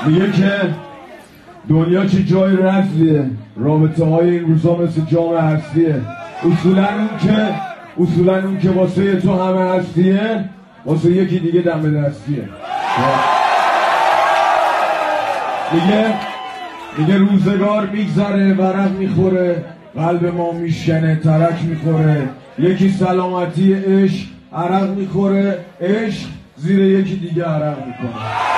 میگه که دنیا چه جای رزلیه، رابطه های این روزا مثل جام هستیه. اصولا اون که واسه تو همه هستیه، واسه یکی دیگه دم به دستیه. میگه روزگار میگذره، ورق میخوره، قلب ما میشنه، ترک میخوره. یکی سلامتی عشق عرق میخوره، عشق زیر یکی دیگه عرق میکنه.